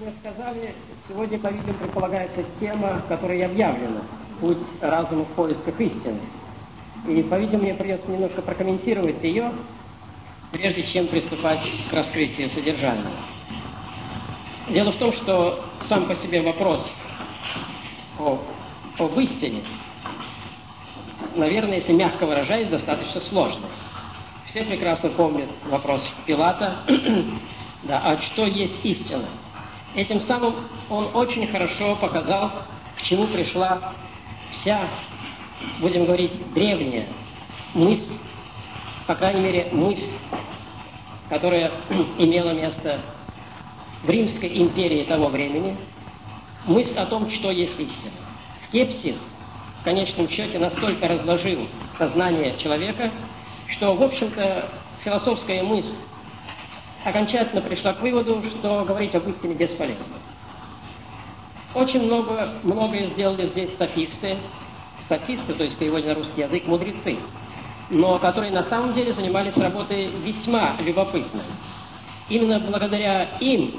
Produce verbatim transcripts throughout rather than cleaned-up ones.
мы сказали, сегодня, по-видимому, предполагается тема, которая объявлена — путь разума в поисках истины. И, по-видимому, мне придется немножко прокомментировать ее, прежде чем приступать к раскрытию содержания. Дело в том, что сам по себе вопрос о, об истине, наверное, если мягко выражаясь, достаточно сложный. Все прекрасно помнят вопрос Пилата, да, а что есть истина? Этим самым он очень хорошо показал, к чему пришла вся, будем говорить, древняя мысль, по крайней мере, мысль, которая имела место в Римской империи того времени, мысль о том, что есть истина. Скепсис, в конечном счете, настолько разложил сознание человека, что, в общем-то, философская мысль окончательно пришла к выводу, что говорить об истине бесполезно. Очень много, многое сделали здесь софисты, софисты, то есть в переводе на русский язык мудрецы, но которые на самом деле занимались работой весьма любопытной. Именно благодаря им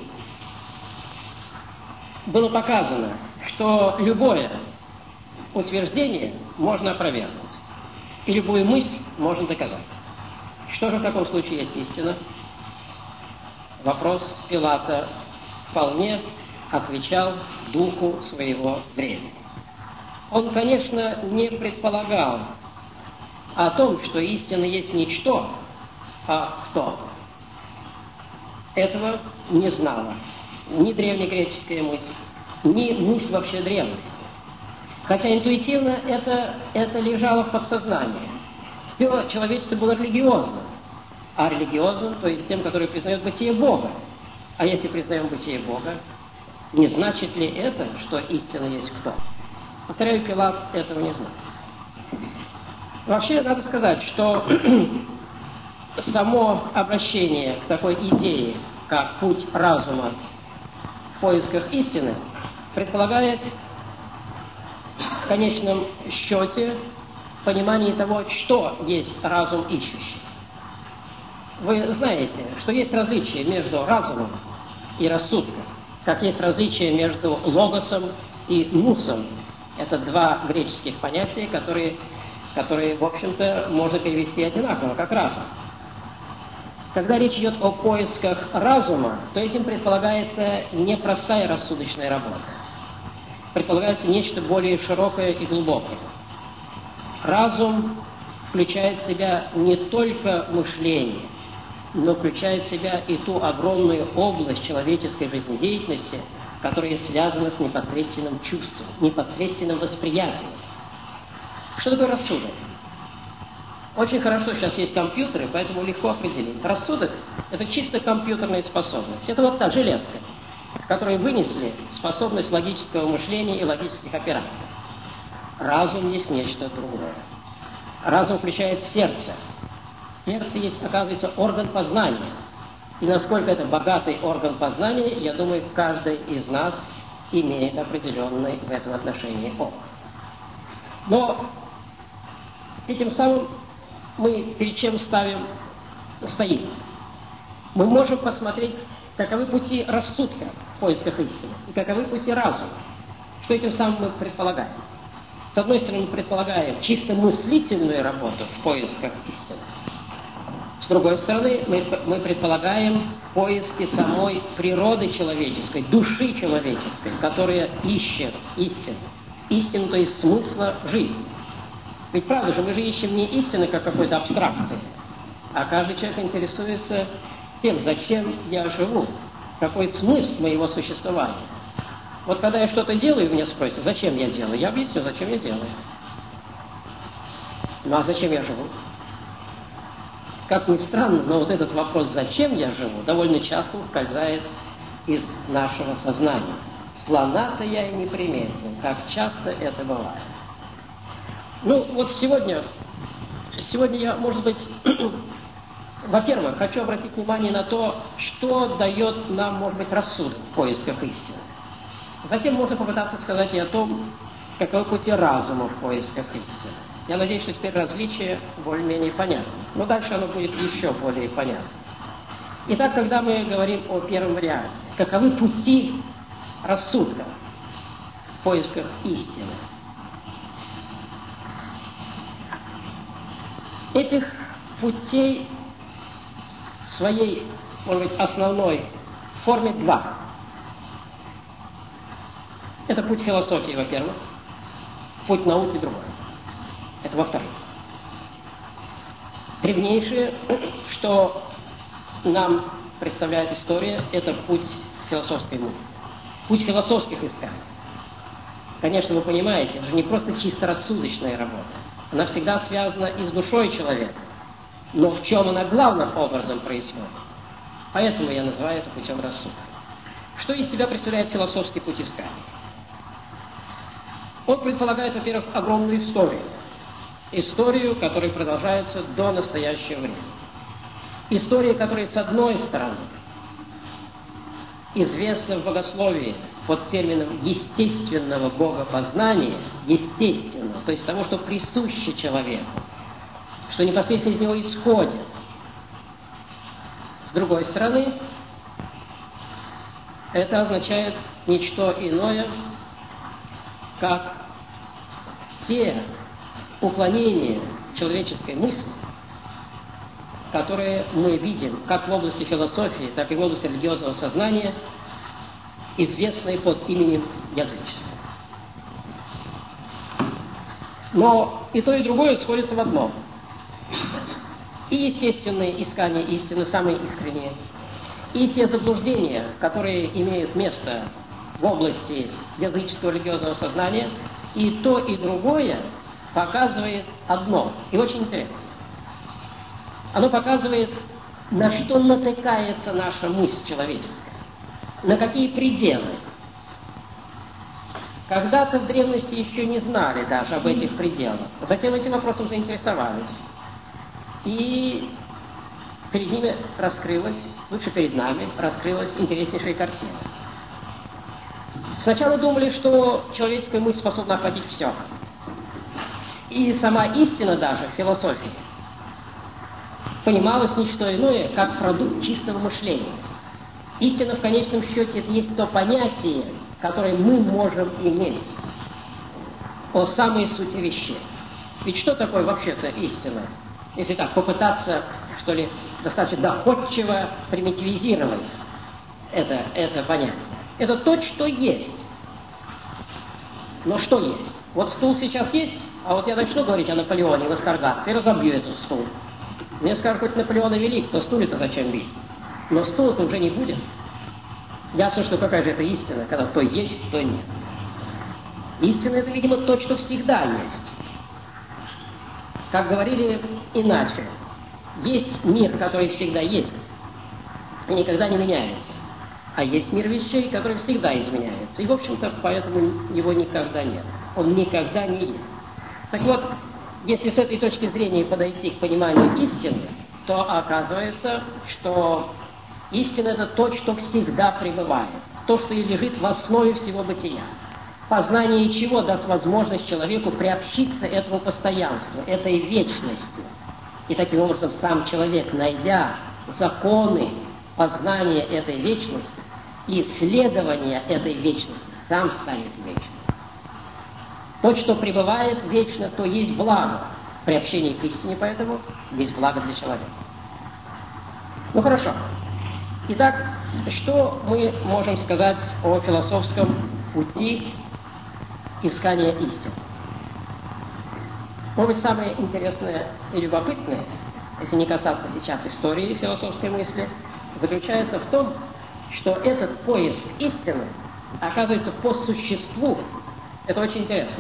было показано, что любое утверждение можно опровергнуть, и любую мысль можно доказать. Что же в таком случае есть истина? Вопрос Пилата вполне отвечал духу своего времени. Он, конечно, не предполагал о том, что истина есть не что, а кто. Этого не знала ни древнегреческая мысль, ни мысль вообще древности. Хотя интуитивно это, это лежало в подсознании. Все человечество было религиозным. А религиозным, то есть тем, который признает бытие Бога. А если признаем бытие Бога, не значит ли это, что истина есть кто? Повторяю, Пилат этого не знал. Вообще, надо сказать, что само обращение к такой идее, как путь разума в поисках истины, предполагает в конечном счете понимание того, что есть разум ищущий. Вы знаете, что есть различие между разумом и рассудком, как есть различие между логосом и нусом. Это два греческих понятия, которые, которые в общем-то, можно перевести одинаково, как разум. Когда речь идет о поисках разума, то этим предполагается не простая рассудочная работа. Предполагается нечто более широкое и глубокое. Разум включает в себя не только мышление, но включает в себя и ту огромную область человеческой жизнедеятельности, которая связана с непосредственным чувством, непосредственным восприятием. Что такое рассудок? Очень хорошо сейчас есть компьютеры, поэтому легко определить. Рассудок – это чисто компьютерная способность. Это вот та железка, в которой вынесли способность логического мышления и логических операций. Разум есть нечто другое. Разум включает сердце. Сердце есть, оказывается, орган познания. И насколько это богатый орган познания, я думаю, каждый из нас имеет определенный в этом отношении опыт. Но этим самым мы перед чем ставим, стоим? Мы можем посмотреть, каковы пути рассудка в поисках истины и каковы пути разума. Что этим самым мы предполагаем? С одной стороны, мы предполагаем чисто мыслительную работу в поисках истины. С другой стороны, мы, мы предполагаем поиски самой природы человеческой, души человеческой, которая ищет истину. Истину, то есть смысла жизни. Ведь правда же, мы же ищем не истины как какой-то абстракции, а каждый человек интересуется тем, зачем я живу, какой смысл моего существования. Вот когда я что-то делаю, меня спросят, зачем я делаю, я объясню, зачем я делаю. Ну а зачем я живу? Как ни странно, но вот этот вопрос, зачем я живу, довольно часто ускользает из нашего сознания. Слона-то я и не приметил, как часто это бывает. Ну, вот сегодня, сегодня я, может быть, во-первых, хочу обратить внимание на то, что дает нам, может быть, рассудок в поисках истины. Затем можно попытаться сказать и о том, каковы пути разума в поисках истины. Я надеюсь, что теперь различие более-менее понятно. Но дальше оно будет еще более понятно. Итак, когда мы говорим о первом варианте, каковы пути рассудка в поисках истины. Этих путей в своей, может быть, основной форме два. Это путь философии, во-первых, путь науки другой. Это во-вторых. Древнейшее, что нам представляет история, это путь философской мысли, путь философских исканий. Конечно, вы понимаете, это же не просто чисто рассудочная работа. Она всегда связана и с душой человека. Но в чем она главным образом происходит? Поэтому я называю это путем рассудка. Что из себя представляет философский путь искания? Он предполагает, во-первых, огромную историю. Историю, которая продолжается до настоящего времени. История, которая, с одной стороны, известна в богословии под термином естественного богопознания, естественного, то есть того, что присуще человеку, что непосредственно из него исходит. С другой стороны, это означает ничто иное, как те уклонения человеческой мысли, которые мы видим как в области философии, так и в области религиозного сознания, известные под именем язычества. Но и то, и другое сходится в одном. И естественные искания истины, самые искренние, и те заблуждения, которые имеют место в области языческого религиозного сознания, и то, и другое показывает одно, и очень интересно. Оно показывает, на что натыкается наша мысль человеческая, на какие пределы. Когда-то в древности еще не знали даже об этих пределах. Затем этим вопросом заинтересовались. И перед ними раскрылась, лучше перед нами, раскрылась интереснейшая картина. Сначала думали, что человеческая мысль способна охватить все. И сама истина даже в философии понималась не что иное, как продукт чистого мышления. Истина в конечном счете это есть то понятие, которое мы можем иметь о самой сути вещей. Ведь что такое вообще-то истина? Если так попытаться, что ли, достаточно доходчиво примитивизировать это, это понятие. Это то, что есть. Но что есть? Вот стул сейчас есть, а вот я начну говорить о Наполеоне, восторгаться, и разобью этот стул. Мне скажут, хоть Наполеона велик, то стуле-то зачем бить? Но стула-то уже не будет. Ясно, что какая же это истина, когда то есть, то нет. Истина — это, видимо, то, что всегда есть. Как говорили иначе, есть мир, который всегда есть и никогда не меняется. А есть мир вещей, который всегда изменяется. И, в общем-то, поэтому его никогда нет. Он никогда не есть. Так вот, если с этой точки зрения подойти к пониманию истины, то оказывается, что истина — это то, что всегда пребывает, то, что и лежит в основе всего бытия. Познание чего даст возможность человеку приобщиться этому постоянству, этой вечности. И таким образом сам человек, найдя законы познания этой вечности и исследования этой вечности, сам станет вечным. То, что пребывает вечно, то есть благо. Приобщение к истине, поэтому, есть благо для человека. Ну хорошо. Итак, что мы можем сказать о философском пути искания истины? Может быть, самое интересное и любопытное, если не касаться сейчас истории философской мысли, заключается в том, что этот поиск истины оказывается по существу, это очень интересно,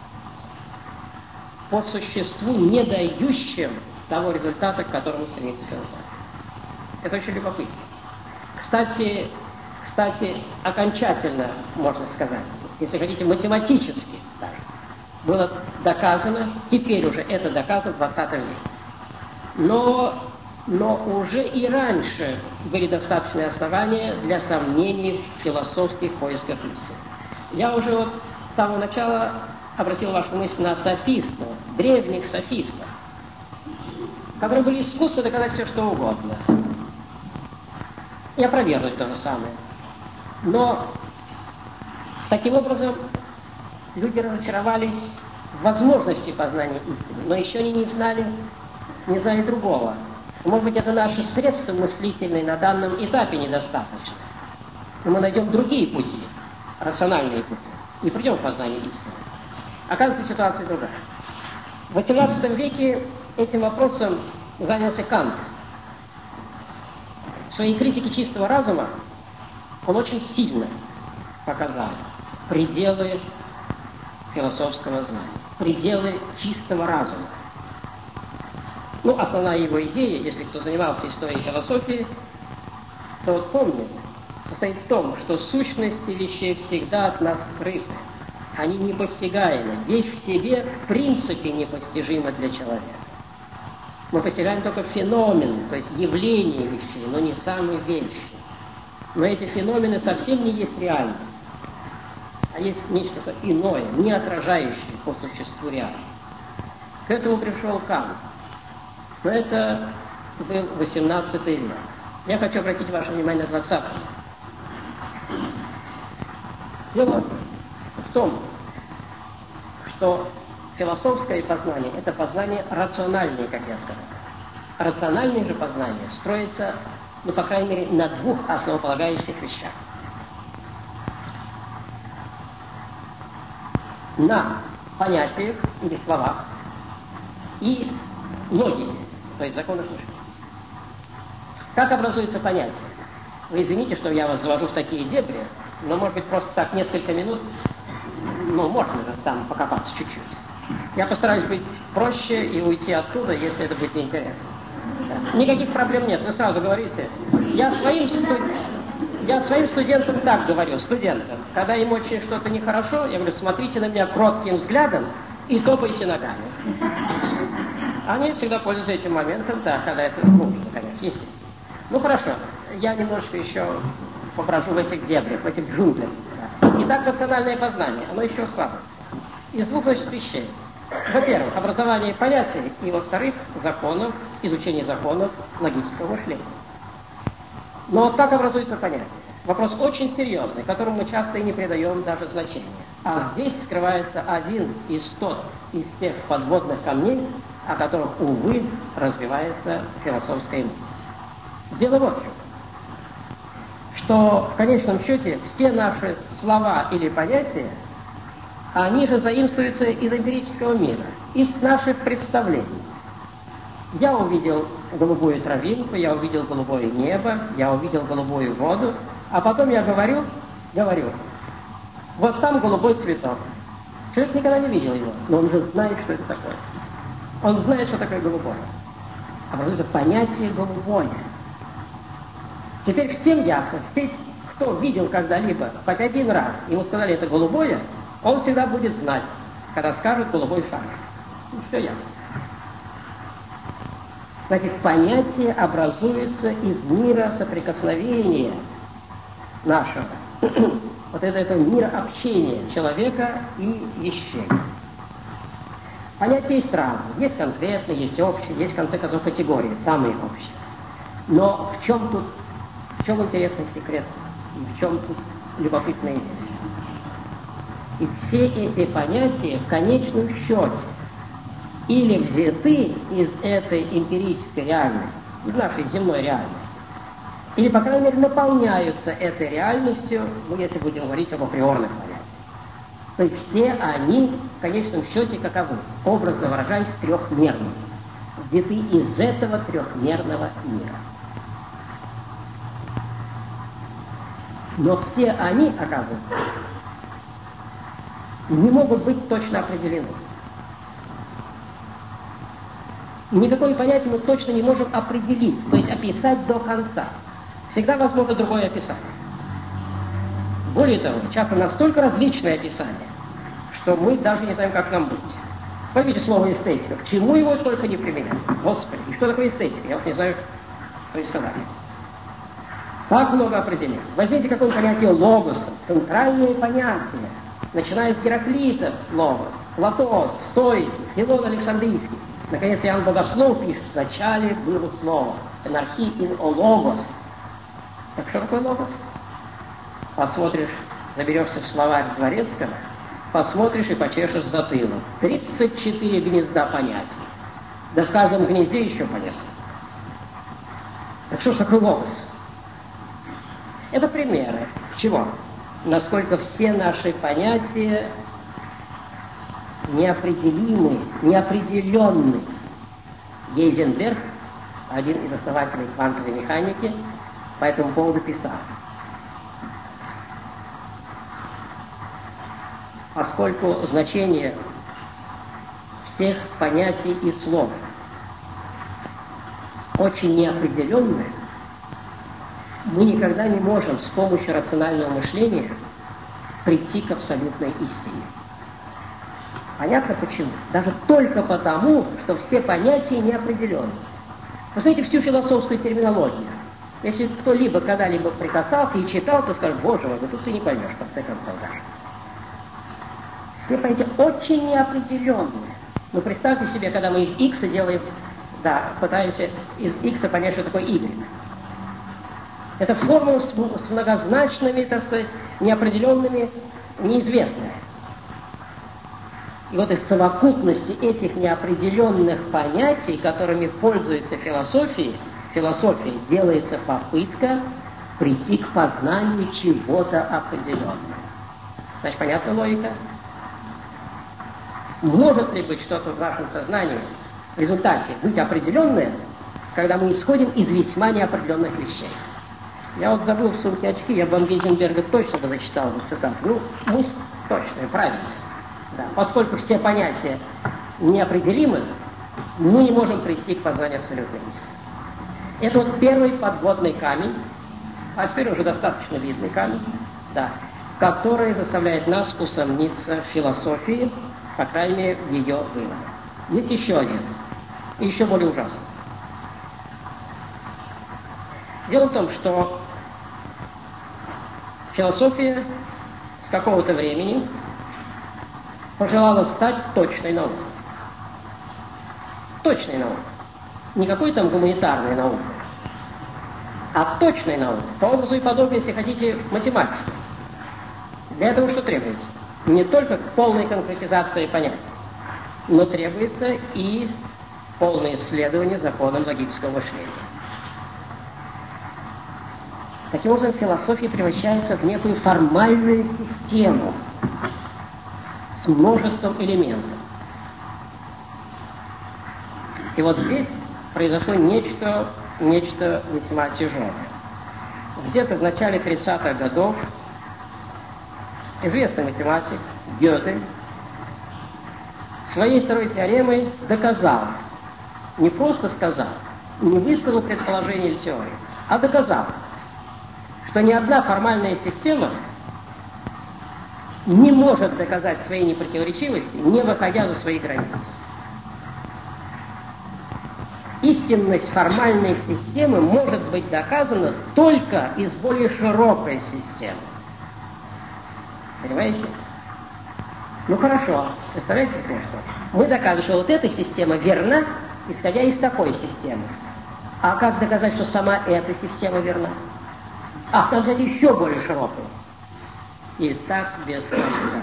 по существу не дающим того результата, к которому стремится философия. Это очень любопытно. Кстати, кстати, окончательно, можно сказать, если хотите, математически даже, было доказано, теперь уже это доказано в двадцатом веке. Но, но уже и раньше были достаточные основания для сомнений в философских поисках истины. Я уже вот с самого начала обратил вашу мысль на софистов, древних софистов, которые были искусны доказать все, что угодно. И опровергнуть то же самое. Но Таким образом, люди разочаровались в возможности познания истины, но еще они не знали, не знали другого. Может быть, это наши средства мыслительные на данном этапе недостаточно. Но мы найдем другие пути, рациональные пути, и придем к познанию истины. Оказывается, ситуация другая. В восемнадцатом веке этим вопросом занялся Кант. В своей критике чистого разума он очень сильно показал пределы философского знания, пределы чистого разума. Ну, основная его идея, если кто занимался историей философии, то вот помнит, состоит в том, что сущности вещей всегда от нас скрыты. Они непостигаемы. Вещь в себе в принципе непостижима для человека. Мы постигаем только феномен, то есть явление вещей, но не сами вещи. Но эти феномены совсем не есть реальны. А есть нечто иное, не отражающее по существу реальность. К этому пришел Кант. Но это был восемнадцатый век. Я хочу обратить ваше внимание на двадцатый. Дело в том, что философское познание – это познание рациональное, как я сказал. Рациональное же познание строится, ну, по крайней мере, на двух основополагающих вещах. На понятиях или словах и логике, то есть законах мышления. Как образуется понятие? Вы извините, что я вас завожу в такие дебри, но, может быть, просто так несколько минут, ну, можно же там покопаться чуть-чуть. Я постараюсь быть проще и уйти оттуда, если это будет неинтересно. Никаких проблем нет, вы сразу говорите. Я своим, студ... я своим студентам так говорю, студентам, когда им очень что-то нехорошо, я говорю, смотрите на меня кротким взглядом и топайте ногами. Они всегда пользуются этим моментом, да, когда это нужно, конечно, естественно. Ну хорошо, я немножко еще поброжу в этих дебрях, в этих джунглях. Итак, рациональное познание, оно еще слабо. Из двух, значит, вещей. Во-первых, образование понятий, и, во-вторых, законов, изучение законов логического мышления. Но вот как образуется понятие? Вопрос очень серьезный, которому мы часто и не придаем даже значения. А здесь скрывается один из тот, из тех подводных камней, о которых, увы, развивается философская мысль. Дело вот в чем. Что в конечном счете все наши слова или понятия, они же заимствуются из эмпирического мира, из наших представлений. Я увидел голубую травинку, я увидел голубое небо, я увидел голубую воду, а потом я говорю, говорю, вот там голубой цветок. Человек никогда не видел его, но он же знает, что это такое. Он знает, что такое голубое. Образуется понятие голубое. Теперь всем ясно, все, кто видел когда-либо хоть один раз, ему сказали, это голубое, он всегда будет знать, когда скажут голубой шар. Ну, все ясно. Значит, понятие образуется из мира соприкосновения нашего. Вот это, это мир общения человека и вещей. Понятия есть разные. Есть конкретные, есть общие, есть, в конце концов, категории, самые общие. Но в чем тут, в чем интересный секрет? И в чем тут любопытная вещь? И все эти понятия в конечном счете или взяты из этой эмпирической реальности, из нашей земной реальности, или, по крайней мере, наполняются этой реальностью, ну, если будем говорить об априорных понятиях. То есть все они, в конечном счете, каковы? Образно выражаясь, трехмерные. Взяты из этого трехмерного мира. Но все они, оказывается, не могут быть точно определены. И никакое понятие мы точно не можем определить, то есть описать до конца. Всегда возможно другое описание. Более того, часто настолько различное описание, что мы даже не знаем, как нам быть. Поймите слово эстетика. К чему его только не применять? Господи, и что такое эстетика? Я уж не знаю, что и сказать. Так много определений. Возьмите какое-нибудь понятие логоса, центральное понятие. Начиная с Гераклита, логос, Платон, Стойки, Филон Александрийский. Наконец, Иоанн Богослов пишет, вначале было слово. Энархи ин о логос. Так что такое логос? Посмотришь заберешься в словарь Дворецкого, посмотришь и почешешь затылок. тридцать четыре гнезда понятий. Да в каждом гнезде еще по несколько. Так что ж такой логос? Это примеры. Чего? Насколько все наши понятия неопределимы, неопределенны. Гейзенберг, один из основателей квантовой механики, по этому поводу писал. Поскольку значение всех понятий и слов очень неопределенное, мы никогда не можем с помощью рационального мышления прийти к абсолютной истине. Понятно почему? Даже только потому, что все понятия неопределенны. Посмотрите всю философскую терминологию. Если кто-либо когда-либо прикасался и читал, то скажет: боже мой, да тут ты не поймешь, как ты концов даже. Все понятия очень неопределенные. Ну, представьте себе, когда мы из x делаем, да, пытаемся из x понять, что такое y. Это формула с, с многозначными, так сказать, неопределенными, неизвестными. И вот из совокупности этих неопределенных понятий, которыми пользуется философия, философия делается попытка прийти к познанию чего-то определенного. Значит, понятна логика? Может ли быть что-то в вашем сознании в результате быть определенное, когда мы исходим из весьма неопределенных вещей? Я вот забыл в сумке очки, я бы вам Гейзенберга точно бы зачитал бы цитату. Ну, мысль точная, правильная. Да. Поскольку все понятия неопределимы, мы не можем прийти к познанию абсолютной истины. Это вот первый подводный камень, а теперь уже достаточно видный камень, да, который заставляет нас усомниться в философии, по крайней мере, в ее выводах. Есть еще один, и еще более ужасный. Дело в том, что философия с какого-то времени пожелала стать точной наукой. Точной наукой. Не какой там гуманитарной наукой, а точной наукой. По образу и подобию, если хотите, математики. Для этого что требуется? Не только полная конкретизация понятий, но требуется и полное исследование законам логического мышления. Таким образом, философия превращается в некую формальную систему с множеством элементов. И вот здесь произошло нечто, нечто весьма тяжелое. Где-то в начале тридцатых годов известный математик Гёте своей второй теоремой доказал, не просто сказал, не высказал предположение или теорию, а доказал, что ни одна формальная система не может доказать своей непротиворечивости, не выходя за свои границы. Истинность формальной системы может быть доказана только из более широкой системы. Понимаете? Ну хорошо, представляете себе, что мы доказываем, что вот эта система верна, исходя из такой системы. А как доказать, что сама эта система верна? А там, кстати, еще более широкую. И так без конца.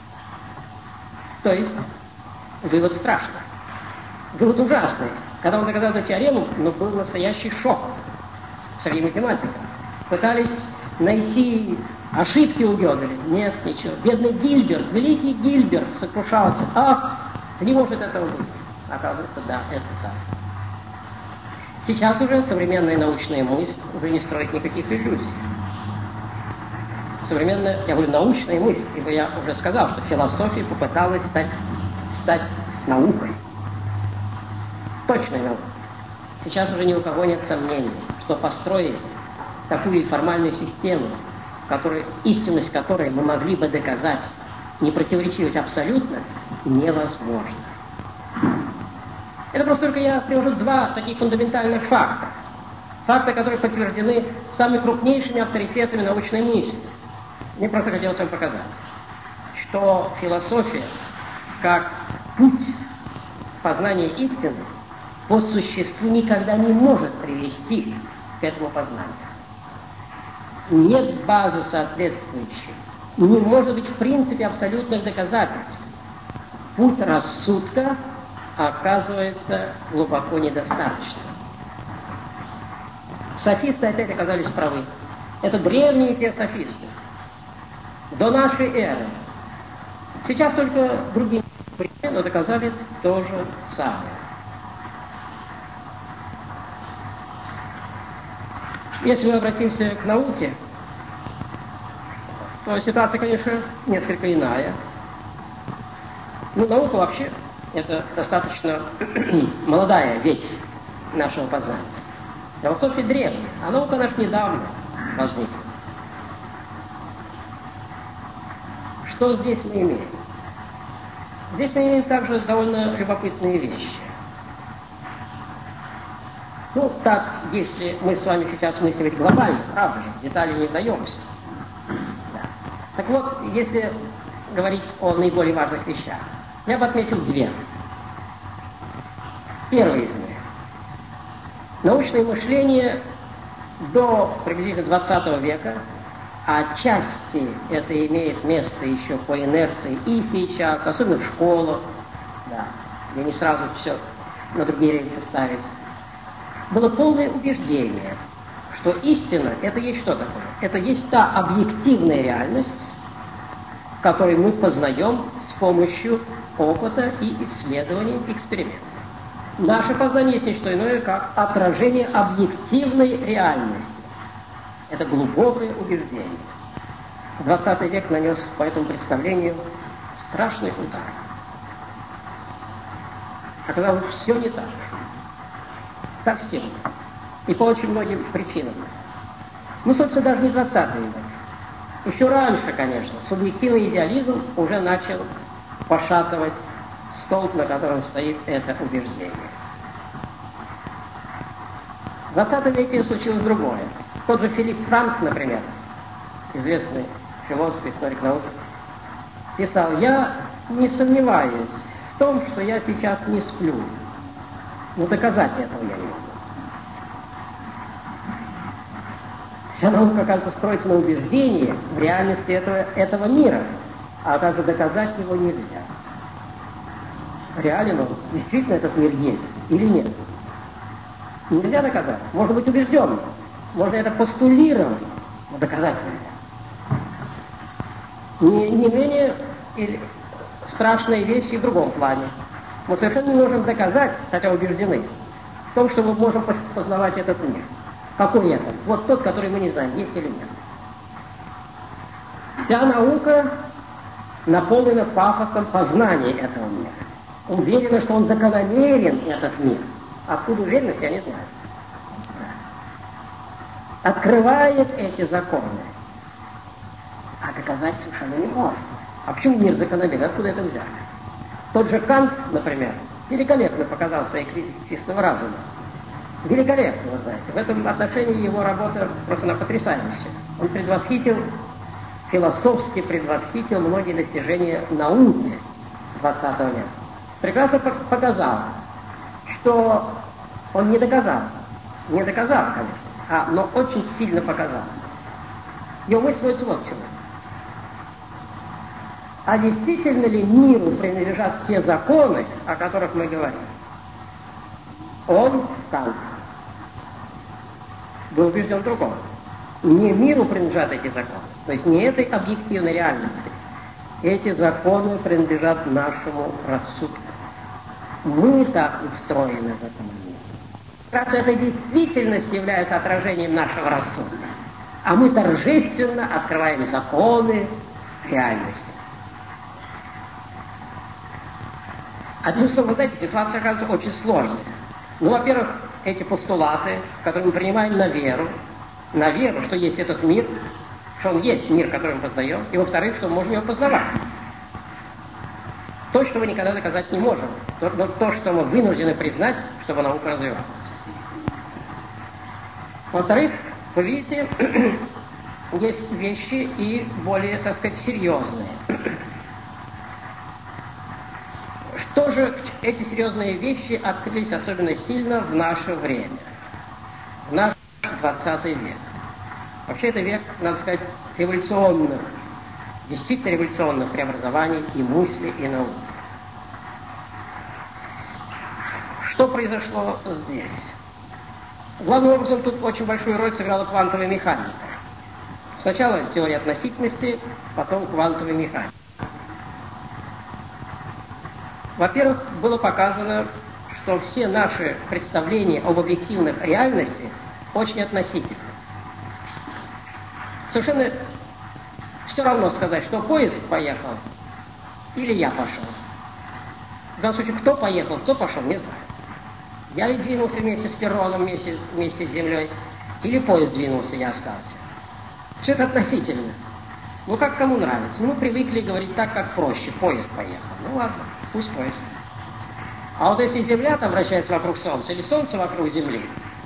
То есть, вывод страшный. Вывод ужасный. Когда он доказал эту теорему, ну, был настоящий шок среди математиков. Пытались найти ошибки у Гёделя. Нет, ничего. Бедный Гильберт, великий Гильберт сокрушался. Ах, не может этого быть. Оказывается, да, это так. Сейчас уже современная научная мысль уже не строит никаких иллюзий. Современная, я говорю, научная мысль, ибо я уже сказал, что философия попыталась стать, стать наукой. Точной наукой. Сейчас уже ни у кого нет сомнений, что построить такую формальную систему, которую, истинность которой мы могли бы доказать, не противоречивость абсолютно, невозможно. Это просто только я привожу два таких фундаментальных факта. Факты, которые подтверждены самыми крупнейшими авторитетами научной мысли. Мне просто хотелось вам показать, что философия, как путь познания истины, по существу никогда не может привести к этому познанию. Нет базы соответствующей Не может быть в принципе абсолютных доказательств. Путь рассудка оказывается глубоко недостаточным. Софисты опять оказались правы. Это древние теософисты. До нашей эры. Сейчас только другие примеры доказали то же самое. Если мы обратимся к науке, то ситуация, конечно, несколько иная. Ну, наука вообще это достаточно молодая вещь нашего познания. Философия древняя, а наука наша недавно возникла. Что здесь мы имеем? Здесь мы имеем также довольно любопытные вещи. Ну, так, если мы с вами сейчас мыслим глобально, правда же, в детали не вдаемся. Да. Так вот, если говорить о наиболее важных вещах, я бы отметил две. Первое из них. Научное мышление до приблизительно двадцатого века, а отчасти это имеет место еще по инерции и сейчас, особенно в школах, да, где не сразу все на другие рельсы ставить, было полное убеждение, что истина — это есть что такое? Это есть та объективная реальность, которую мы познаем с помощью опыта и исследований, экспериментов. Наше познание есть не что иное, как отражение объективной реальности. Это глубокое убеждение. двадцатый век нанес по этому представлению страшный удар. Оказалось, все не так. Совсем. И по очень многим причинам. Ну, собственно, даже не двадцатый век. Еще раньше, конечно, субъективный идеализм уже начал пошатывать столб, на котором стоит это убеждение. В двадцатом веке случилось другое. Тот же Филипп Франк, например, известный философ, историк науки, писал: «Я не сомневаюсь в том, что я сейчас не сплю, но доказать этого я не могу». Вся наука, оказывается, строится на убеждении в реальности этого, этого мира, а, оказывается, доказать его нельзя. Реален он, действительно этот мир есть или нет? Нельзя доказать. Можно быть убежденным, можно это постулировать, но доказать нельзя. Не, не менее или страшные вещи в другом плане. Мы совершенно не можем доказать, хотя убеждены, в том, что мы можем познавать этот мир. Какой это? Вот тот, который мы не знаем, есть или нет. Вся наука наполнена пафосом познания этого мира. Уверена, что он закономерен, этот мир. Откуда уверенность, я не знаю. Открывает эти законы, а доказать совершенно не может. А почему мир закономерен? Откуда это взяли? Тот же Кант, например, великолепно показал в своей критике чистого разума. Великолепно, вы знаете. В этом отношении его работа просто она потрясающая. Он предвосхитил, философски предвосхитил многие достижения науки двадцатого века. Прекрасно показал, что он не доказал. Не доказал, конечно, а, но очень сильно показал. Его мысль сводится вот к чему. А действительно ли миру принадлежат те законы, о которых мы говорим? Он, Кант, был убежден в другом. Не миру принадлежат эти законы, то есть не этой объективной реальности. Эти законы принадлежат нашему рассудку. Мы так устроены в этом мире. Как эта действительность является отражением нашего рассудка. А мы торжественно открываем законы реальности. Одним словом, вы знаете, ситуация, оказывается, очень сложная. Ну, во-первых, эти постулаты, которые мы принимаем на веру, на веру, что есть этот мир, что он есть мир, который мы познаем, и, во-вторых, что мы можем его познавать. То, что мы никогда доказать не можем, но то, что мы вынуждены признать, чтобы наука развивалась. Во-вторых, вы видите, есть вещи и более, так сказать, серьезные. Что же эти серьезные вещи открылись особенно сильно в наше время, в наш двадцатый век? Вообще это век, надо сказать, революционных действительно революционных преобразований и мысли, и науки. Что произошло здесь? Главным образом тут очень большую роль сыграла квантовая механика. Сначала теория относительности, потом квантовая механика. Во-первых, было показано, что все наши представления об объективных реальности очень относительны. Совершенно все равно сказать, что поезд поехал или я пошел. В данном случае, кто поехал, кто пошел, не знаю. Я и двинулся вместе с перроном, вместе, вместе с землей, или поезд двинулся, я остался. Все это относительно. Ну, как кому нравится. Ну, мы привыкли говорить так, как проще. Поезд поехал. Ну, ладно, пусть поезд. А вот если Земля там вращается вокруг Солнца, или Солнце вокруг Земли,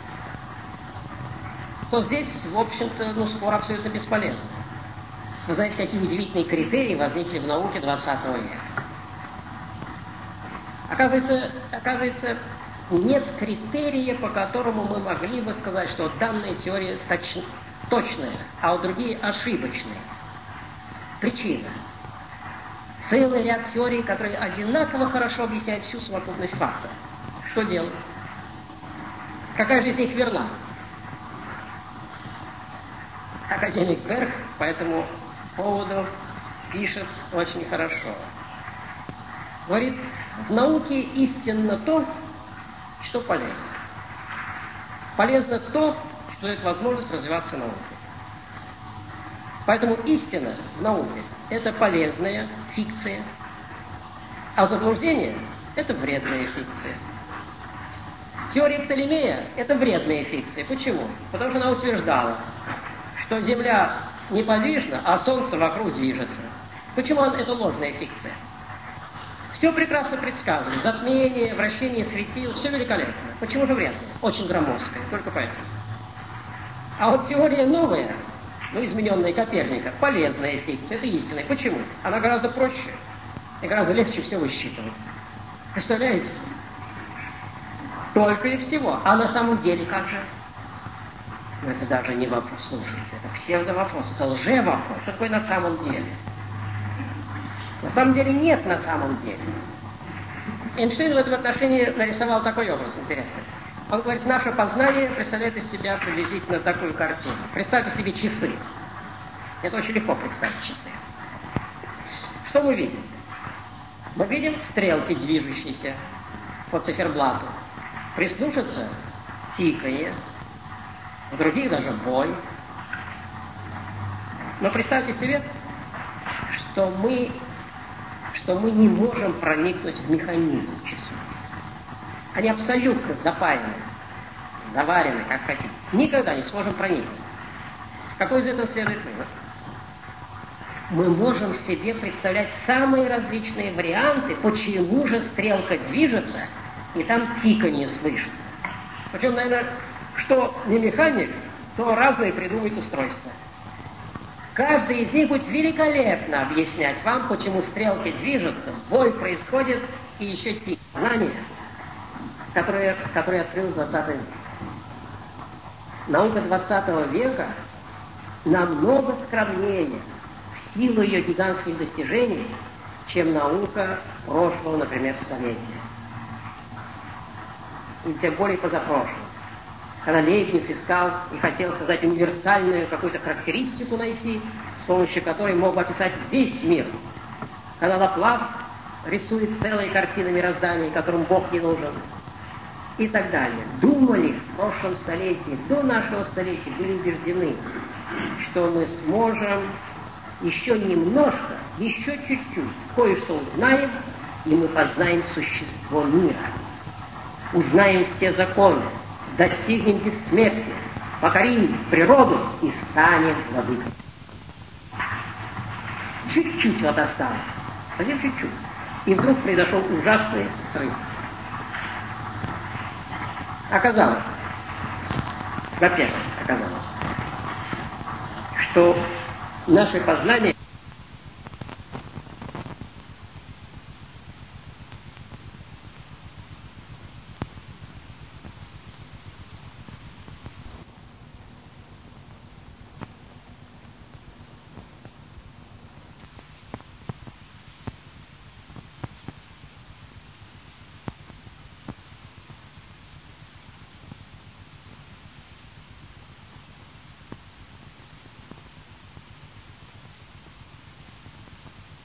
то здесь, в общем-то, ну, спор абсолютно бесполезен. Вы знаете, какие удивительные критерии возникли в науке двадцатого века. Оказывается, оказывается, нет критерия, по которому мы могли бы сказать, что данная теория точ, точная, а вот другие ошибочные. Причина. Целый ряд теорий, которые одинаково хорошо объясняют всю совокупность фактов. Что делать? Какая же из них верна? Академик Берг по этому поводу пишет очень хорошо. Говорит, в науке истинно то, что полезно. Полезно то, что дает возможность развиваться науке. Поэтому истина в науке – это полезная фикция, а заблуждение – это вредная фикция. Теория Птолемея – это вредная фикция. Почему? Потому что она утверждала, что Земля неподвижна, а Солнце вокруг движется. Почему это ложная фикция? Все прекрасно предсказано. Затмение, вращение светил, все великолепно. Почему же вредно? Очень громоздкое, только поэтому. А вот теория новая, ну, измененная Коперника, полезная фикция, это истинная. Почему? Она гораздо проще и гораздо легче все высчитывать. Представляете? Только и всего. А на самом деле как же? Ну, это даже не вопрос, слушайте, это псевдовопрос, это лже-вопрос. Что такое на самом деле? На самом деле нет на самом деле. Эйнштейн в этом отношении нарисовал такой образ интересный. Он говорит, наше познание представляет из себя приблизительно такую картину. Представьте себе часы. Это очень легко представить часы. Что мы видим? Мы видим стрелки, движущиеся по циферблату. Прислушаться — тиканье, у других даже бой. Но представьте себе, что мы, что мы не можем проникнуть в механизм часов. Они абсолютно запаяны, заварены, как хотите. Никогда не сможем проникнуть. Какой из этого следует вывод? Мы можем себе представлять самые различные варианты, почему же стрелка движется, и там тиканье слышится. Причем, наверное, что не механик, то разные придумают устройства. Каждый из них будет великолепно объяснять вам, почему стрелки движутся, бой происходит, и еще тик. Знание, которое, которое открыл двадцатый век. Наука двадцатого века намного скромнее в силу ее гигантских достижений, чем наука прошлого, например, столетия. И тем более позапрошлого. Когда Лейбниц искал и хотел создать универсальную какую-то характеристику найти, с помощью которой мог бы описать весь мир. Когда Лаплас рисует целые картины мироздания, которым Бог не нужен. И так далее. Думали в прошлом столетии, до нашего столетия, были убеждены, что мы сможем еще немножко, еще чуть-чуть, кое-что узнаем, и мы познаем существо мира. Узнаем все законы, достигнем бессмертия, покорим природу и станем владыкой. Чуть-чуть вот осталось, совсем чуть-чуть. И вдруг произошел ужасный срыв. Оказалось, во-первых, оказалось, что наше познание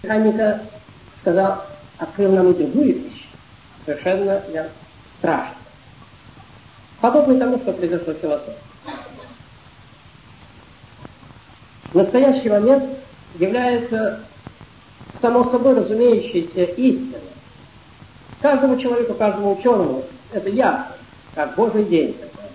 Ханика сказал, открыл нам и другую вещь, совершенно я, страшно. Подобно тому, что произошло в философии. В настоящий момент является само собой разумеющейся истина. Каждому человеку, каждому ученому это ясно, как Божий день.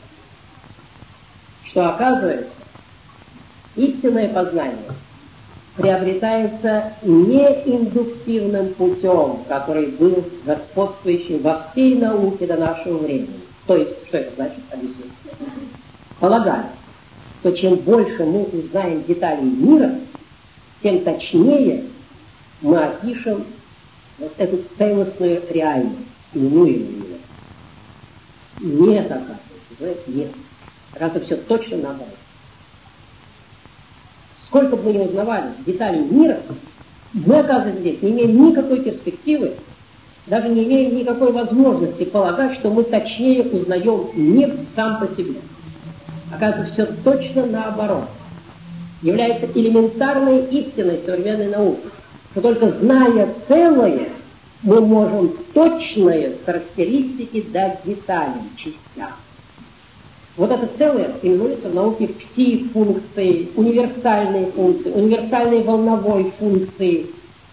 Что оказывается, истинное познание приобретается не индуктивным путем, который был господствующим во всей науке до нашего времени. То есть, что это значит? Объясню. Полагаю, что чем больше мы узнаем деталей мира, тем точнее мы опишем вот эту целостную реальность, именуемую миром. Нет, оказывается, нет. Разве все точно наоборот. Сколько бы мы ни узнавали деталей мира, мы, оказывается, здесь не имеем никакой перспективы, даже не имеем никакой возможности полагать, что мы точнее узнаем мир сам по себе. Оказывается, все точно наоборот. Является элементарной истиной современной науки, что только зная целое, мы можем точные характеристики дать деталям, частям. Вот это целое именуется в науке пси-функцией, универсальной функцией, универсальной волновой функцией.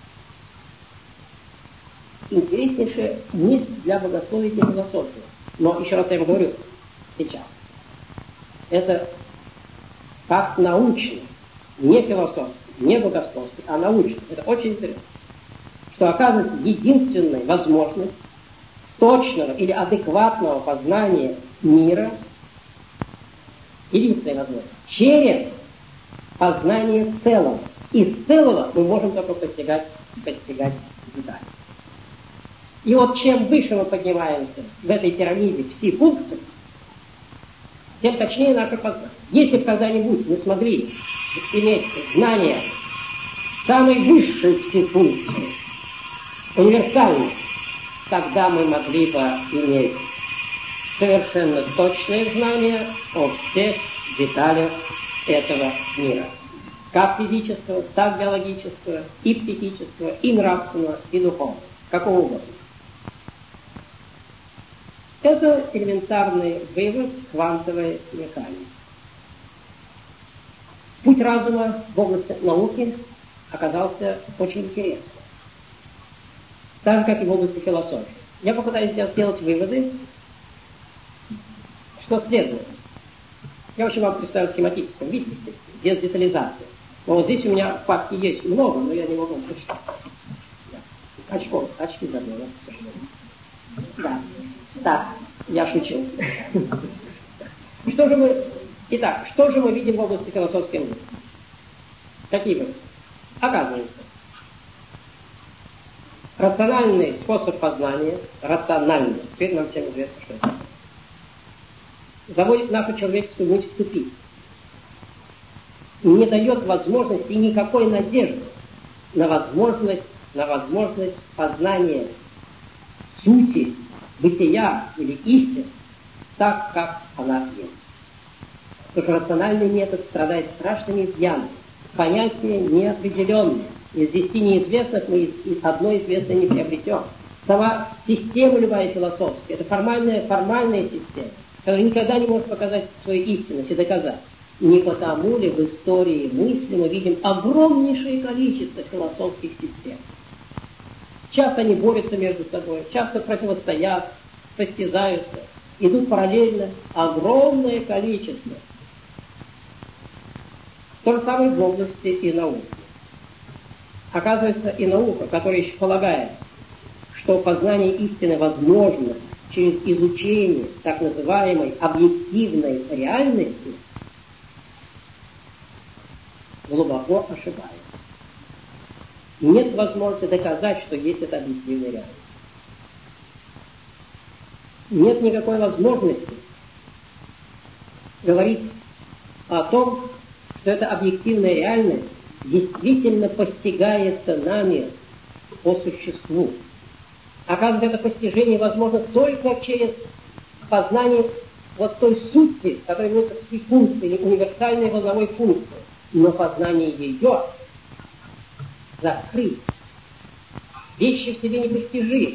Интереснейшая мысль для богословия и философии. Но еще раз я вам говорю сейчас. Это как научно, не философски, не богословски, а научно. Это очень интересно. Что оказывается единственной возможность точного или адекватного познания мира, единственная возможность, через познание целого. Из целого мы можем только постигать, постигать детали. И вот чем выше мы поднимаемся в этой пирамиде пси-функций, тем точнее наше познание. Если бы когда-нибудь мы смогли иметь знание самой высшей пси-функции, универсальной, тогда мы могли бы иметь совершенно точное знание о всех деталях этого мира. Как физического, так биологического, и психического, и нравственного, и духовного. Какого угодно. Это элементарный вывод квантовой механики. Путь разума в области науки оказался очень интересным. Так же, как и в области философии. Я попытаюсь сейчас сделать выводы, что следует. Я очень вам представлю схематическом виде, без детализации. Но вот здесь у меня факты есть много, но я не могу прочитать. Очко, очки забыл, к сожалению. Да. Так, я шучу. Что же мы... Итак, что же мы видим в области философской мысли? Какие выводы? Оказывается, рациональный способ познания, рациональный, теперь нам всем известно, что это, заводит нашу человеческую мысль в тупик. Не дает возможности и никакой надежды на возможность, на возможность познания сути, бытия или истины так, как она есть. Потому что рациональный метод страдает страшными изъянами. Понятия неопределенные. Из десяти неизвестных мы одно известное не приобретем. Сама система любая философская, это формальная, формальная система, которая никогда не может показать свою истинность и доказать. Не потому ли в истории мысли мы видим огромнейшее количество философских систем. Часто они борются между собой, часто противостоят, состязаются, идут параллельно. Огромное количество. То же самое в области и науки. Оказывается, и наука, которая еще полагает, что познание истины возможно через изучение так называемой объективной реальности, глубоко ошибается. Нет возможности доказать, что есть эта объективная реальность. Нет никакой возможности говорить о том, что эта объективная реальность действительно постигается нами по существу. Оказывается, это постижение возможно только через познание вот той сути, которая является пси-функцией, универсальной волновой функцией. Но познание ее закрыт вещи в себе непостижимы.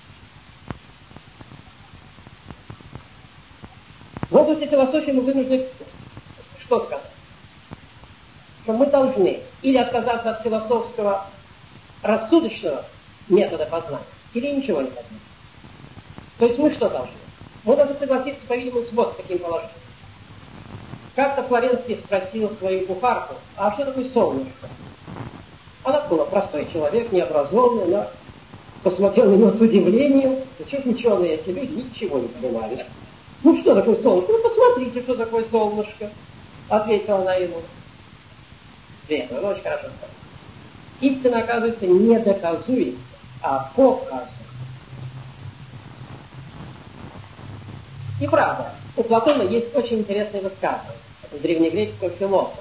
В области философии мы вынуждены что сказать? Что мы должны или отказаться от философского рассудочного метода познания, или ничего не хотим. То есть мы что должны? Мы должны согласиться, по-видимому, с вот с каким положением. Как-то Флоренский спросил свою кухарку, а что такое солнышко? Она была простой человек, необразованный, она посмотрела на него с удивлением, зачем ученые эти люди ничего не понимали. Ну что такое солнышко? Ну посмотрите, что такое солнышко, ответила она ему. Верно, он очень хорошо сказал. Истина, оказывается, не доказуется, а показуется. И правда, у Платона есть очень интересное высказывание древнегреческого философа.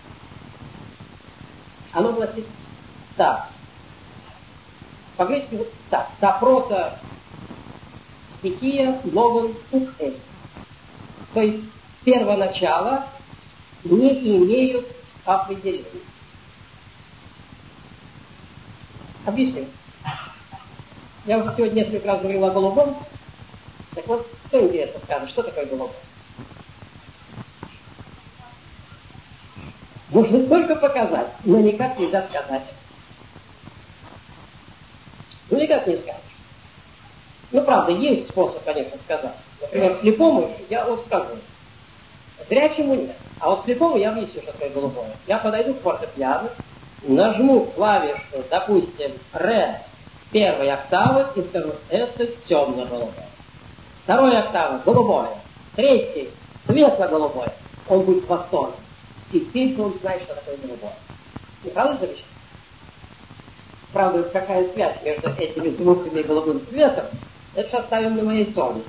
Оно гласит так. По-гречески так. Та прота стихия логон укэль. То есть первоначала не имеют определения. Объясню. Я уже сегодня несколько раз говорил о голубом. Так вот, кто интересно скажет, что такое голубое? Можно только показать, но никак нельзя сказать. Ну, никак не скажешь. Ну, правда, есть способ, конечно, сказать. Например, слепому я вот скажу. Зрячему нет. А вот слепому я объясню, что такое голубое. Я подойду к фортепиано, нажму клавишу, допустим, ре первой октавы и скажу, это темно-голубое. Второй октава голубое. Третий светло-голубое. Он будет в восторге. Теперь он знает, что такое голубое. Не правда замечательно? Правда, какая связь между этими звуками и голубым цветом, это оставим на моей совести.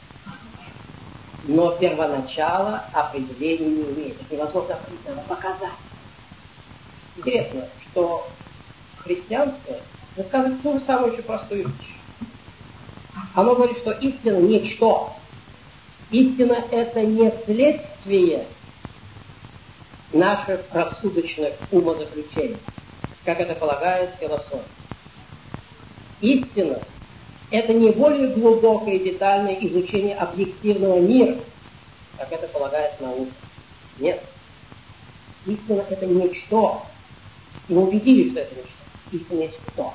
Но первоначало определения не имеет. Это невозможно определенно показать. Интересно, что христианство рассказывает ту же самую очень простую вещь. Оно говорит, что истина ничто. Истина — это не следствие наших рассудочных умозаключений, как это полагает философия. Истина — это не более глубокое и детальное изучение объективного мира, как это полагает наука. Нет. Истина — это ничто. И мы убедились, что это ничто. Истина есть кто.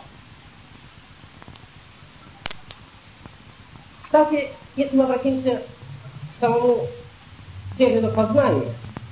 Кстати, если мы обратимся к самому термину познания,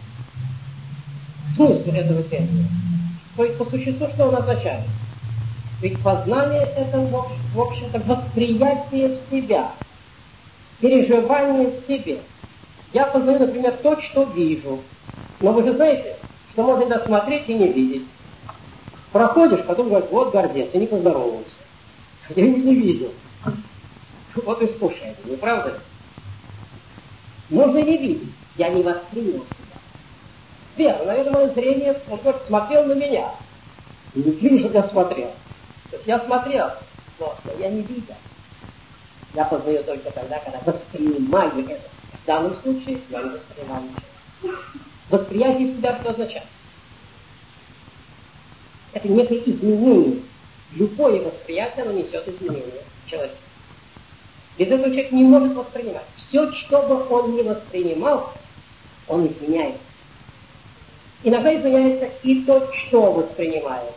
к смыслу этого термина, то есть по существу что он означает? Ведь познание — это, в общем-то, восприятие в себя, переживание в себе. Я познаю, например, то, что вижу. Но вы же знаете, что можно досмотреть и не видеть. Проходишь, потом говоришь, вот гордец, и не поздоровался. Я его не видел. Вот искушение, не правда ли? Можно и не видеть. Я не воспринял себя. Верно, наверное, мое зрение, он только смотрел на меня. И не вижу, что я смотрел. То есть я смотрел, но я не видел. Я познаю только тогда, когда воспринимаю это. В данном случае я не воспринимаю ничего. Восприятие в себя что означает? Это некое изменение. Любое восприятие, оно несет изменение человека. Без этого человек не может воспринимать. Все, что бы он не воспринимал, он изменяет. Иногда изменяется и то, что воспринимает.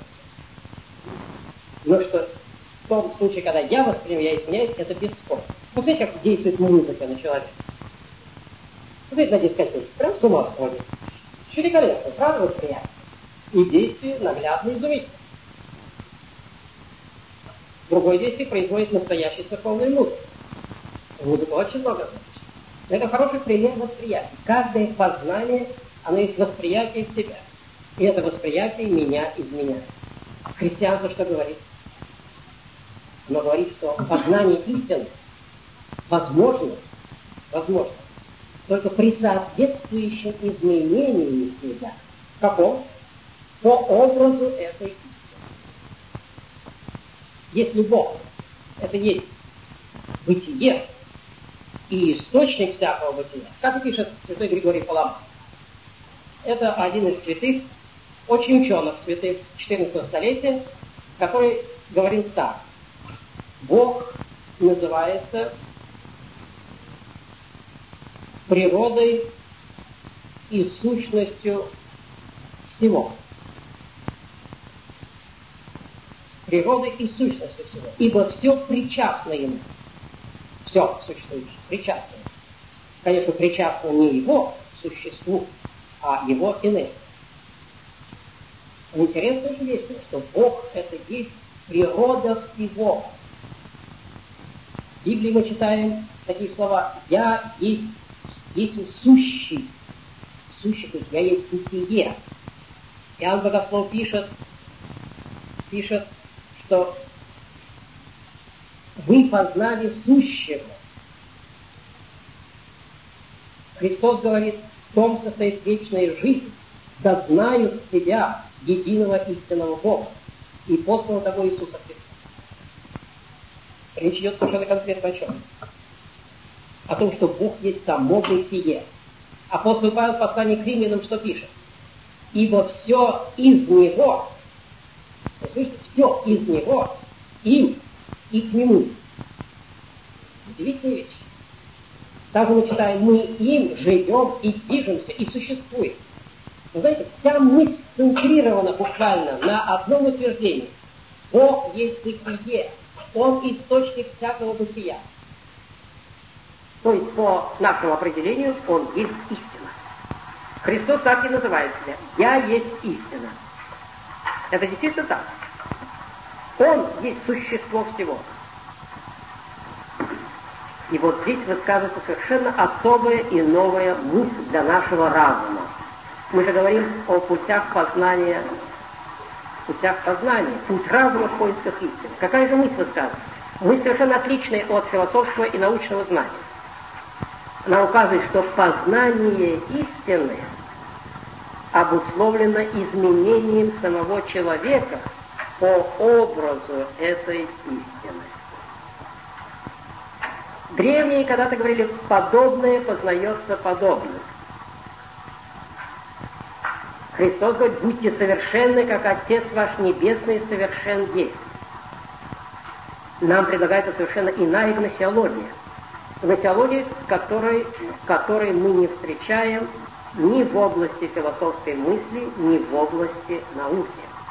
Но что в том случае, когда я воспринимаю, я изменяюсь, это бесспорно. Посмотрите, как действует музыка на человека. Посмотрите на дискотеке, прям с ума сходит. Великолепно, правда, восприятие? И действие наглядно и изумительно. Другое действие производит настоящая церковная музыка. Музыка очень много значит. Это хороший пример восприятия. Каждое познание, оно есть восприятие в себя. И это восприятие меня изменяет. Христианство что говорит? Оно говорит, что познание истины возможно, возможно, только при соответствующем изменении себя. Каком? По образу этой истины. Если Бог — это есть бытие и источник всякого бытия, как и пишет святой Григорий Паламон, это один из святых, очень ученых святых четырнадцатого столетия, который говорил так: Бог называется природой и сущностью всего. Природой и сущностью всего. Ибо все причастно ему. Все существующее причастно. Конечно, причастно не его существу, а его инерции. Интересная же вещь, что Бог — это есть природа всего. В Библии мы читаем такие слова: «Я есть, есть сущий». Сущий, то есть «я есть бытие». Иоанн Богослов пишет, пишет, что вы познали сущего. Христос говорит: в том состоит вечная жизнь, да знают себя, единого истинного Бога, и посланного того Иисуса Христа. Речь идет совершенно конкретно о чем? О том, что Бог есть само бытие. Апостол Павел в послании к Римлянам что пишет? Ибо все из Него, вы слышите, все из Него, им и к Нему. Удивительная вещь. Также мы читаем: мы им живем и движемся, и существуем. Вы знаете, вся мысль центрирована буквально на одном утверждении. Бог есть бытие. Он источник всякого бытия. То есть, по нашему определению, Он есть истина. Христос так и называет себя: «Я есть истина». Это действительно так. Он есть существо всего. И вот здесь высказывается совершенно особая и новая мысль для нашего разума. Мы же говорим о путях познания, путях познания, путь разума в поисках истины. Какая же мысль высказывается? Мысль совершенно отличная от философского и научного знания. Она указывает, что познание истины обусловлено изменением самого человека по образу этой истины. Древние когда-то говорили: подобное познается подобным. Христос говорит: будьте совершенны, как Отец ваш Небесный совершен есть. Нам предлагается совершенно иная гносеология. Гносеология, с которой, которой мы не встречаем ни в области философской мысли, ни в области науки.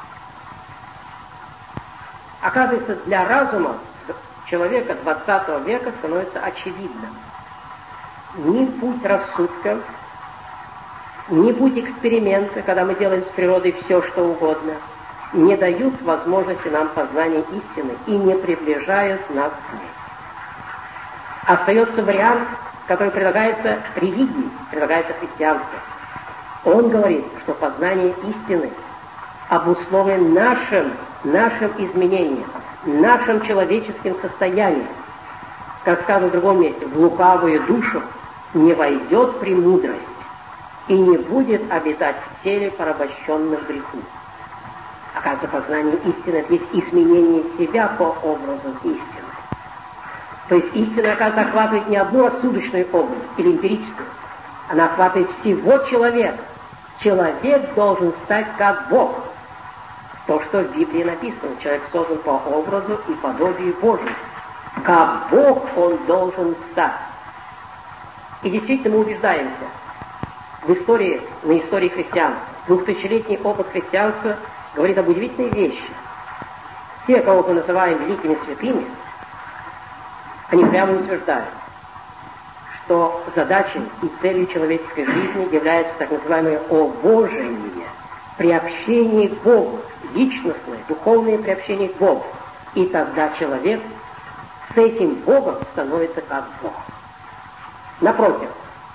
Оказывается, для разума человека двадцатого века становится очевидным: ни путь рассудка, ни путь эксперимента, когда мы делаем с природой все, что угодно, не дают возможности нам познания истины и не приближают нас к ней. Остается вариант, который предлагается религии, предлагается христианству. Он говорит, что познание истины обусловлено нашим, нашим изменением, нашим человеческим состоянием. Как сказано в другом месте: в лукавую душу не войдет премудрость и не будет обитать в теле, порабощенном греху. Оказывается, познание истины — это есть изменение себя по образу истины. То есть истина, оказывается, охватывает не одну рассудочную область или эмпирическую, она охватывает всего человека. Человек должен стать как Бог. То, что в Библии написано: человек создан по образу и подобию Божьему. Как Бог он должен стать. И действительно мы убеждаемся в истории, на истории христианства. Двухтысячелетний опыт христианства говорит об удивительной вещи. Те, кого мы называем великими святыми, они прямо утверждают, что задачей и целью человеческой жизни является так называемое обожение, приобщение к Богу, личностное, духовное приобщение к Богу. И тогда человек с этим Богом становится как Бог. Напротив,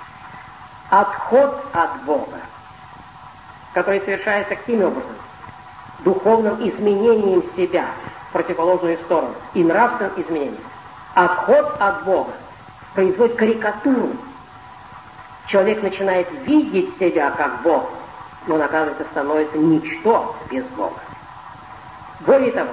отход от Бога, который совершается каким образом? Духовным изменением себя в противоположную сторону и нравственным изменением. Отход от Бога производит карикатуру. Человек начинает видеть себя как Бог, но он, оказывается, становится ничто без Бога. Более того,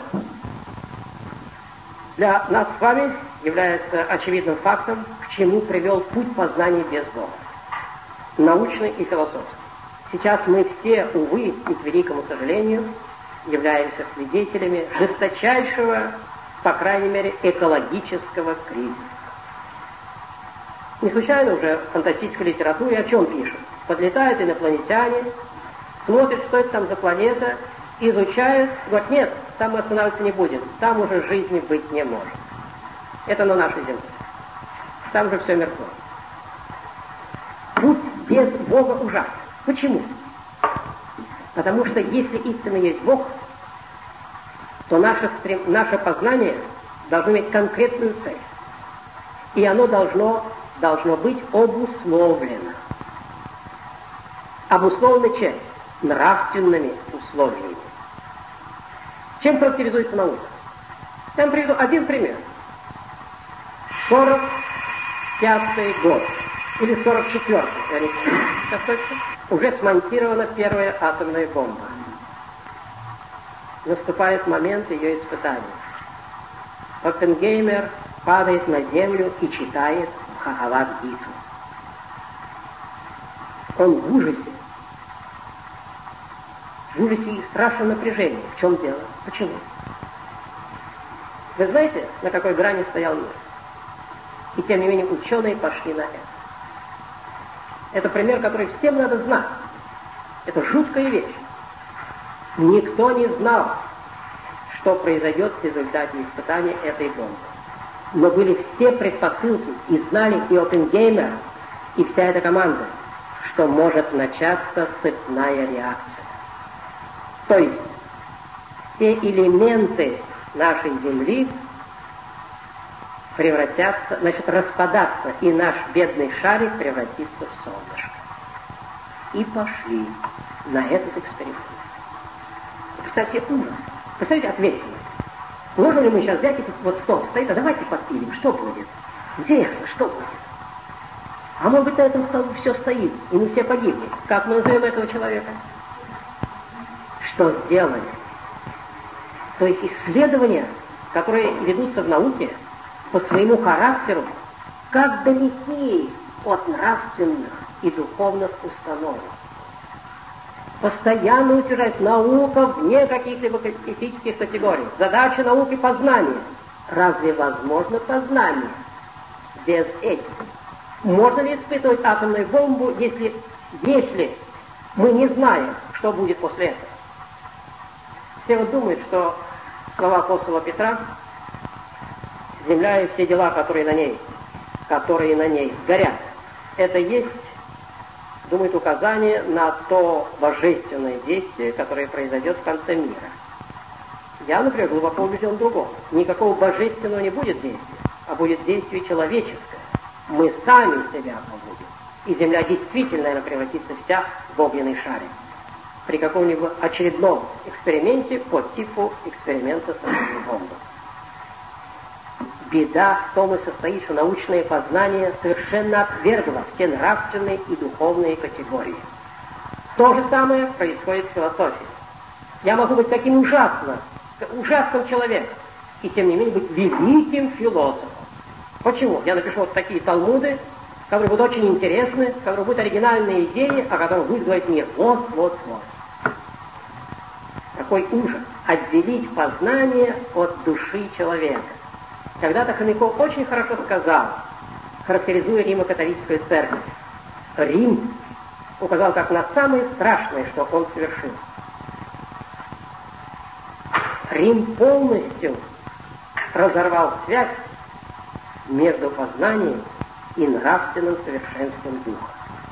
для нас с вами является очевидным фактом, к чему привел путь познания без Бога. Научный и философский. Сейчас мы все, увы, и к великому сожалению, являемся свидетелями жесточайшего по крайней мере, экологического кризиса. Не случайно уже в фантастической литературе о чем пишут? Подлетают инопланетяне, смотрят, что это там за планета, изучают, говорят, нет, там мы останавливаться не будем, там уже жизни быть не может. Это на нашей земле. Там же все мертво. Путь без Бога ужасен. Почему? Потому что если истинно есть Бог, то наше, стрем... наше познание должно иметь конкретную цель. И оно должно, должно быть обусловлено. Обусловлено чем? Нравственными условиями. Чем характеризуется наука? Я вам приведу один пример. сорок пятый год, или сорок четвёртый, уже смонтирована первая атомная бомба. Наступает момент ее испытания. Оппенгеймер падает на землю и читает Бхагавад-гиту. Он в ужасе. В ужасе и страшном напряжении. В чем дело? Почему? Вы знаете, на какой грани стоял мир? И тем не менее ученые пошли на это. Это пример, который всем надо знать. Это жуткая вещь. Никто не знал, что произойдет в результате испытания этой бомбы. Но были все предпосылки, и знали и Оппенгеймер, и вся эта команда, что может начаться цепная реакция. То есть все элементы нашей Земли превратятся, значит, распадаться, и наш бедный шарик превратится в солнышко. И пошли на этот эксперимент. Представьте ужас, представьте ответственность. Можно ли мы сейчас взять и вот стол стоит, а давайте подпилим, что будет? Интересно, что будет? А может быть, на этом столу все стоит, и мы все погибли. Как мы назовем этого человека? Что сделали? То есть исследования, которые ведутся в науке, по своему характеру, как далеки от нравственных и духовных установок. Постоянно утверждает, наука вне каких-либо этических категорий. Задача науки — познание. Разве возможно познание без этики? Можно ли испытывать атомную бомбу, если, если мы не знаем, что будет после этого? Все вот думают, что слова апостола Петра: земля и все дела, которые на ней, которые на ней горят, это есть, думает, указание на то божественное действие, которое произойдет в конце мира. Я, например, глубоко убежден в другом. Никакого божественного не будет действия, а будет действие человеческое. Мы сами себя побудем. И земля действительно, наверное, превратится вся в огненный шарик при каком-нибудь очередном эксперименте по типу эксперимента с атомной бомбой. Беда в том и состоит, что научное познание совершенно отвергло все нравственные и духовные категории. То же самое происходит с философией. Я могу быть таким ужасным, ужасным человеком, и тем не менее быть великим философом. Почему? Я напишу вот такие талмуды, которые будут очень интересны, которые будут оригинальные идеи, о которых будет говорить мир. Вот, вот, вот. Такой ужас. Отделить познание от души человека. Когда-то Хомяков очень хорошо сказал, характеризуя Римо-католическую церковь. Рим указал как на самое страшное, что он совершил. Рим полностью разорвал связь между познанием и нравственным совершенством духа.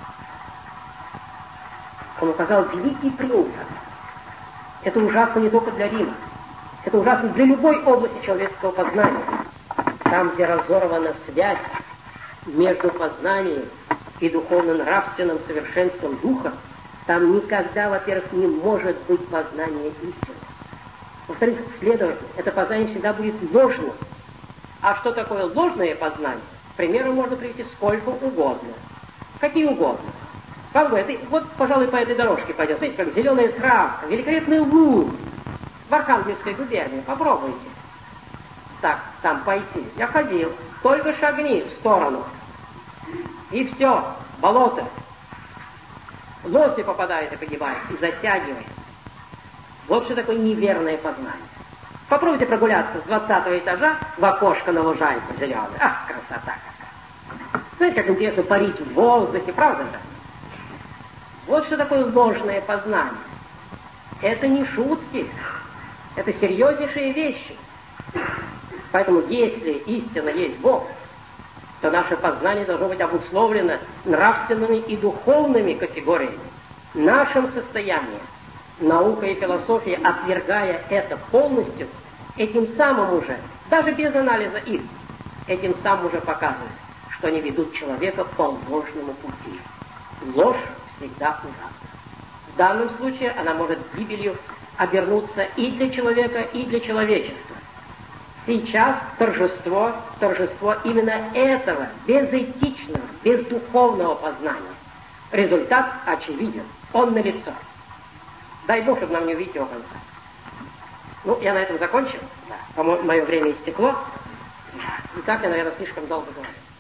Он указал великий принцип. Это ужасно не только для Рима. Это ужасно для любой области человеческого познания. Там, где разорвана связь между познанием и духовно-нравственным совершенством духа, там никогда, во-первых, не может быть познания истины. Во-вторых, следовательно, это познание всегда будет ложным. А что такое ложное познание? К примеру, можно привести сколько угодно. Какие угодно. Как бы это, вот, пожалуй, по этой дорожке пойдем. Смотрите, как зеленая травка, великолепный луг в Архангельской губернии. Попробуйте. Так, там пойти. Я ходил. Только шагни в сторону. И все. Болото. Лоси попадает и погибает. И затягивает. Вот что такое неверное познание. Попробуйте прогуляться с двадцатого этажа в окошко на лужайку зеленую. Ах, красота какая! Знаете, как интересно парить в воздухе, правда же? Вот что такое ложное познание. Это не шутки, это серьезнейшие вещи. Поэтому, если истина есть Бог, то наше познание должно быть обусловлено нравственными и духовными категориями. Нашим состоянием, наука и философия, отвергая это полностью, этим самым уже, даже без анализа их, этим самым уже показывают, что они ведут человека по ложному пути. Ложь всегда ужасна. В данном случае она может гибелью обернуться и для человека, и для человечества. Сейчас торжество, торжество именно этого безэтичного, бездуховного познания. Результат очевиден, он налицо. Дай Бог, чтобы нам не увидеть его конца. Ну, я на этом закончил. Да. По-моему, мое время истекло. И так я, наверное, слишком долго говорю.